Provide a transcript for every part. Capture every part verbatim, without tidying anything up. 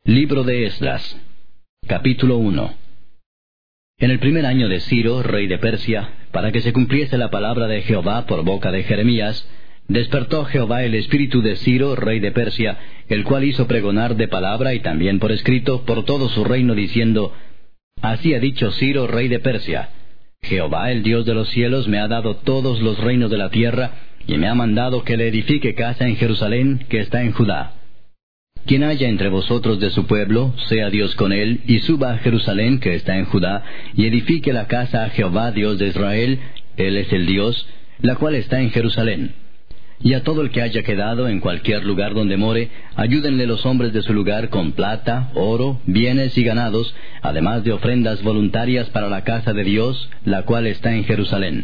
Libro de Esdras, capítulo uno. En el primer año de Ciro, rey de Persia, para que se cumpliese la palabra de Jehová por boca de Jeremías, despertó Jehová el espíritu de Ciro, rey de Persia, el cual hizo pregonar de palabra y también por escrito por todo su reino, diciendo: Así ha dicho Ciro, rey de Persia: Jehová, el Dios de los cielos, me ha dado todos los reinos de la tierra, y me ha mandado que le edifique casa en Jerusalén, que está en Judá. Quien haya entre vosotros de su pueblo, sea Dios con él, y suba a Jerusalén, que está en Judá, y edifique la casa a Jehová, Dios de Israel, él es el Dios, la cual está en Jerusalén. Y a todo el que haya quedado en cualquier lugar donde more, ayúdenle los hombres de su lugar con plata, oro, bienes y ganados, además de ofrendas voluntarias para la casa de Dios, la cual está en Jerusalén.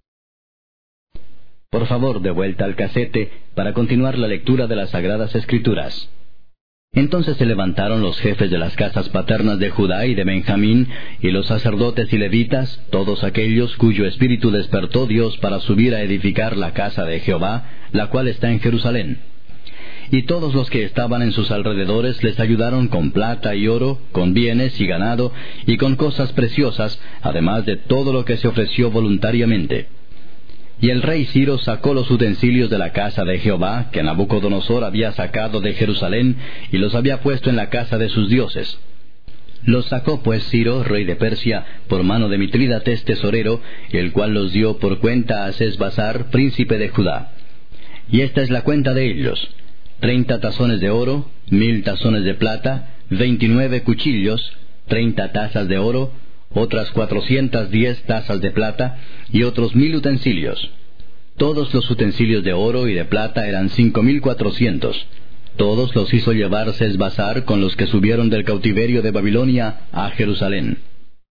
Por favor, de vuelta al casete, para continuar la lectura de las Sagradas Escrituras. Entonces se levantaron los jefes de las casas paternas de Judá y de Benjamín, y los sacerdotes y levitas, todos aquellos cuyo espíritu despertó Dios para subir a edificar la casa de Jehová, la cual está en Jerusalén. Y todos los que estaban en sus alrededores les ayudaron con plata y oro, con bienes y ganado, y con cosas preciosas, además de todo lo que se ofreció voluntariamente. Y el rey Ciro sacó los utensilios de la casa de Jehová, que Nabucodonosor había sacado de Jerusalén, y los había puesto en la casa de sus dioses. Los sacó pues Ciro, rey de Persia, por mano de Mitrídates tesorero, el cual los dio por cuenta a Sesbazar, príncipe de Judá. Y esta es la cuenta de ellos: treinta tazones de oro, mil tazones de plata, veintinueve cuchillos, treinta tazas de oro, otras cuatrocientas diez tazas de plata, y otros mil utensilios. Todos los utensilios de oro y de plata eran cinco mil cuatrocientos. Todos los hizo llevar Sesbazar con los que subieron del cautiverio de Babilonia a Jerusalén.